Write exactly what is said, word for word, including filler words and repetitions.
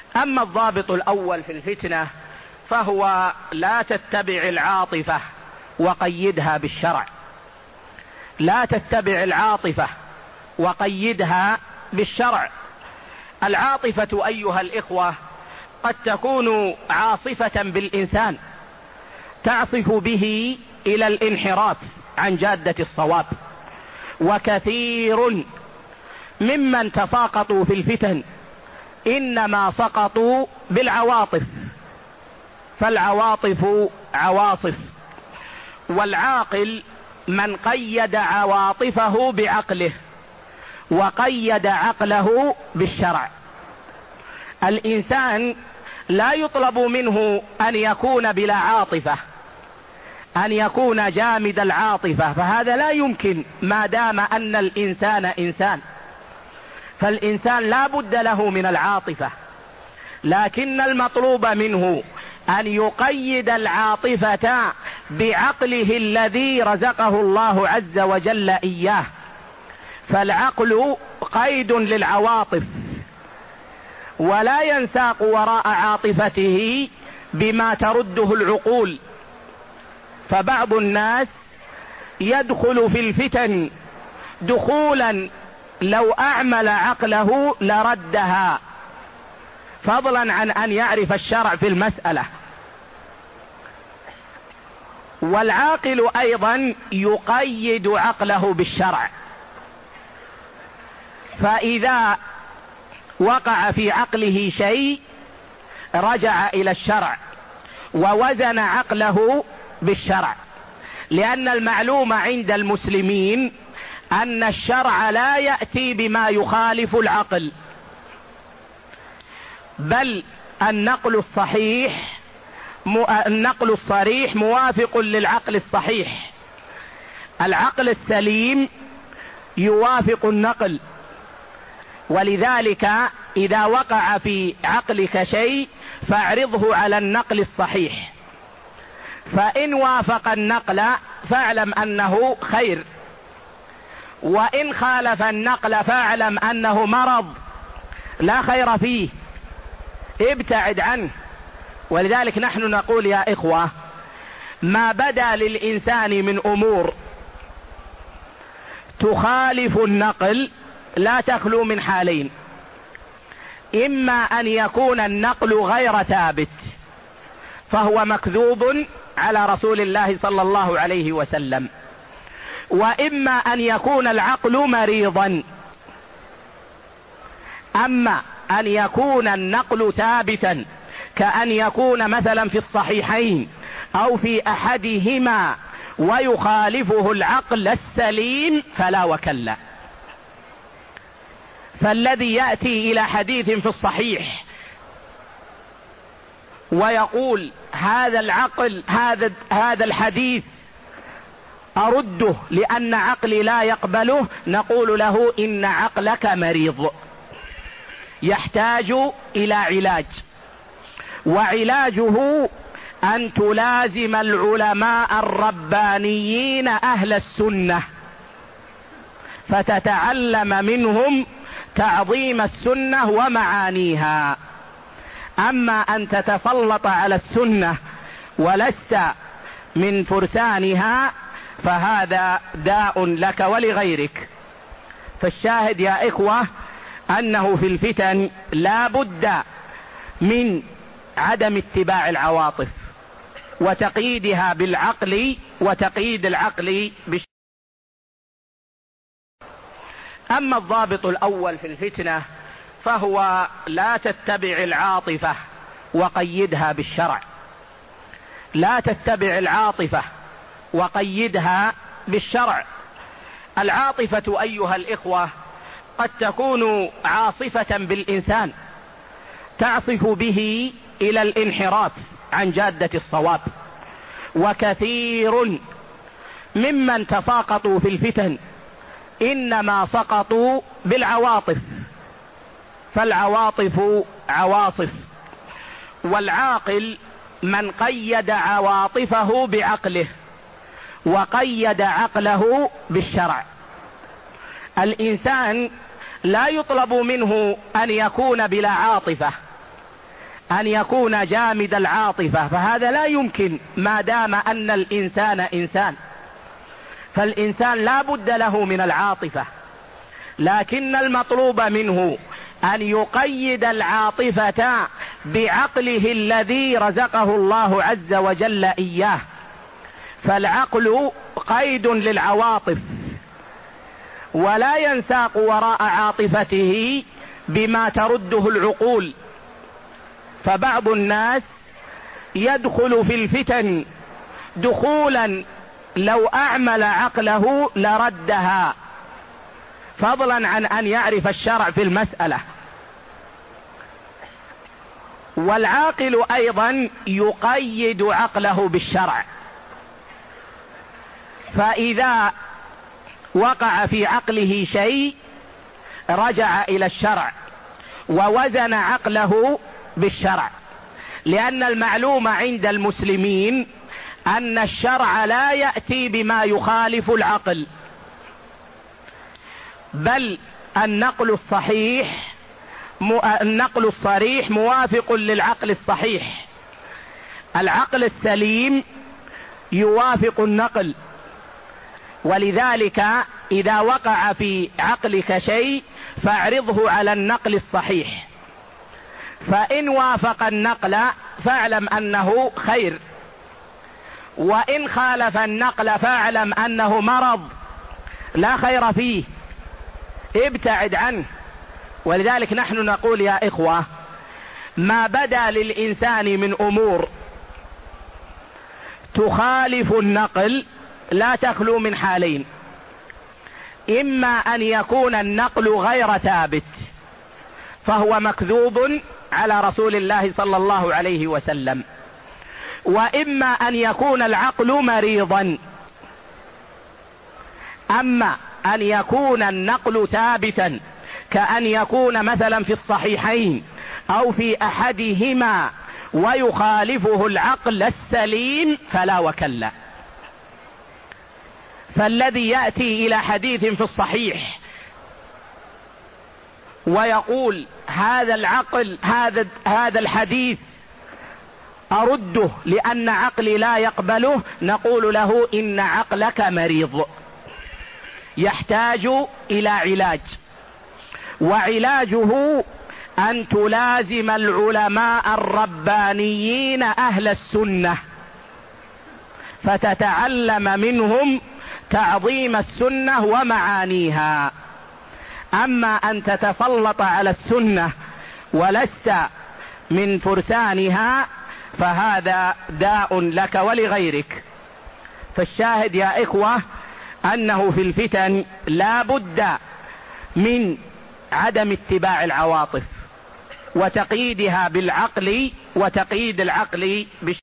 أما الضابط الأول في الفتنة فهو لا تتبع العاطفة وقيدها بالشرع. لا تتبع العاطفة وقيدها بالشرع. العاطفة أيها الإخوة قد تكون عاصفة بالإنسان، تعصف به إلى الانحراف عن جادة الصواب. وكثير ممن تساقطوا في الفتن إنما سقطوا بالعواطف، فالعواطف عواصف. والعاقل من قيد عواطفه بعقله وقيد عقله بالشرع. الإنسان لا يطلب منه أن يكون بلا عاطفة، أن يكون جامد العاطفة، فهذا لا يمكن ما دام أن الإنسان إنسان. فالإنسان لا بد له من العاطفة، لكن المطلوب منه أن يقيد العاطفة بعقله الذي رزقه الله عز وجل إياه. فالعقل قيد للعواطف، ولا ينساق وراء عاطفته بما ترده العقول. فبعض الناس يدخل في الفتن دخولا لو أعمل عقله لردها، فضلا عن أن يعرف الشرع في المسألة. والعاقل أيضا يقيد عقله بالشرع، فإذا وقع في عقله شيء رجع إلى الشرع ووزن عقله بالشرع، لأن المعلوم عند المسلمين أن الشرع لا يأتي بما يخالف العقل، بل النقل الصحيح النقل الصريح موافق للعقل الصحيح. العقل السليم يوافق النقل، ولذلك إذا وقع في عقلك شيء فاعرضه على النقل الصحيح، فإن وافق النقل فاعلم أنه خير، وإن خالف النقل فاعلم أنه مرض لا خير فيه، ابتعد عنه. ولذلك نحن نقول يا إخوة، ما بدا للإنسان من أمور تخالف النقل لا تخلو من حالين: إما أن يكون النقل غير ثابت فهو مكذوب على رسول الله صلى الله عليه وسلم، وإما أن يكون العقل مريضا. أما أن يكون النقل ثابتا كأن يكون مثلا في الصحيحين أو في أحدهما ويخالفه العقل السليم فلا وكلا. فالذي يأتي إلى حديث في الصحيح ويقول هذا العقل هذا هذا الحديث أرده لأن عقلي لا يقبله، نقول له إن عقلك مريض يحتاج إلى علاج، وعلاجه أن تلازم العلماء الربانيين أهل السنة فتتعلم منهم تعظيم السنة ومعانيها. أما أن تتسلط على السنة ولست من فرسانها فهذا داء لك ولغيرك. فالشاهد يا إخوة أنه في الفتن لا بد من عدم اتباع العواطف وتقييدها بالعقل وتقييد العقل بالشرع. أما الضابط الأول في الفتنة فهو لا تتبع العاطفة وقيدها بالشرع. لا تتبع العاطفة وقيدها بالشرع. العاطفة أيها الإخوة قد تكون عاصفة بالإنسان، تعصف به إلى الانحراف عن جادة الصواب. وكثير ممن تساقطوا في الفتن إنما سقطوا بالعواطف، فالعواطف عواصف. والعاقل من قيد عواطفه بعقله وقيد عقله بالشرع. الإنسان لا يطلب منه أن يكون بلا عاطفة، أن يكون جامد العاطفة، فهذا لا يمكن ما دام أن الإنسان إنسان، فالإنسان لا بد له من العاطفة، لكن المطلوب منه أن يقيد العاطفة بعقله الذي رزقه الله عز وجل إياه، فالعقل قيد للعواطف، ولا ينساق وراء عاطفته بما ترده العقول. فبعض الناس يدخل في الفتن دخولا لو أعمل عقله لردها، فضلا عن أن يعرف الشرع في المسألة. والعاقل أيضا يقيد عقله بالشرع، فإذا وقع في عقله شيء رجع إلى الشرع ووزن عقله بالشرع، لأن المعلوم عند المسلمين أن الشرع لا يأتي بما يخالف العقل، بل النقل الصحيح النقل الصريح موافق للعقل الصحيح. العقل السليم يوافق النقل، ولذلك إذا وقع في عقلك شيء فاعرضه على النقل الصحيح، فإن وافق النقل فاعلم أنه خير، وإن خالف النقل فاعلم أنه مرض لا خير فيه، ابتعد عنه. ولذلك نحن نقول يا إخوة، ما بدا للإنسان من أمور تخالف النقل لا تخلو من حالين: إما أن يكون النقل غير ثابت فهو مكذوب على رسول الله صلى الله عليه وسلم، وإما أن يكون العقل مريضا. أما أن يكون النقل ثابتا كأن يكون مثلا في الصحيحين أو في أحدهما ويخالفه العقل السليم فلا وكلا. فالذي يأتي إلى حديث في الصحيح ويقول هذا العقل هذا هذا الحديث أرده لأن عقلي لا يقبله، نقول له إن عقلك مريض يحتاج إلى علاج، وعلاجه أن تلازم العلماء الربانيين أهل السنة فتتعلم منهم تعظيم السنة ومعانيها. أما أن تتسلط على السنة ولست من فرسانها فهذا داء لك ولغيرك. فالشاهد يا إخوة أنه في الفتن لا بد من عدم اتباع العواطف وتقييدها بالعقل وتقييد العقل بالشرع.